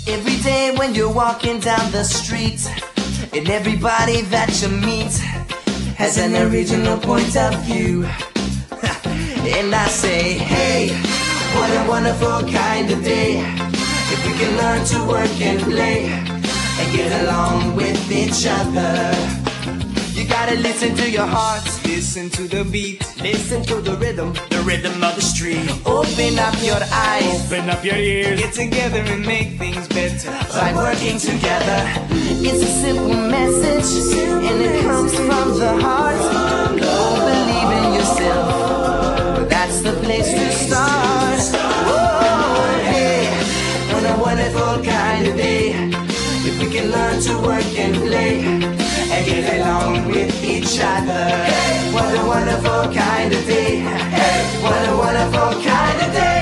Every day when you're walking down the street, and everybody that you meet has an original point of view. And I say, hey, what a wonderful kind of day, if we can learn to work and play and get along with each other. You gotta listen to your heart, Listen to the beat, listen to the rhythm of the street. Open up your eyes, Open up your ears, get together and make things better by working together. It's a simple message, and it comes from the heart. Oh, believe in yourself, that's the place to start. Oh, hey, what a wonderful kind of day, if we can learn to work and play and get along with each other. What a wonderful kind of day, what a wonderful kind of day.